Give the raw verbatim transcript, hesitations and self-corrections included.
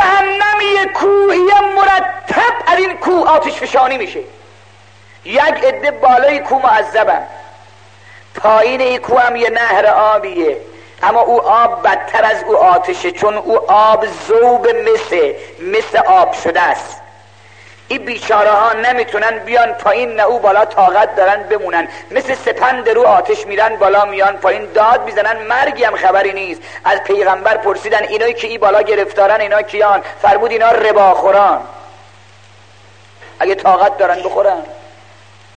جهنمی کوهی مرتب از این کوه آتش فشانی میشه. یک عده بالای کوه معذبن، پایین این کوه هم یه نهر آبیه، اما او آب بدتر از او آتشه، چون او آب ذوب مثل مثل آب شده است. این بیچاره ها نمیتونن بیان پایین، نه او بالا طاقت دارن بمونن، مثل سپند رو آتش میرن بالا میان پایین، داد میزنن، مرگی هم خبری نیست. از پیغمبر پرسیدن اینایی که ای بالا گرفتارن اینا کیان؟ فرمود اینا رباخوران، اگه طاقت دارن بخورن.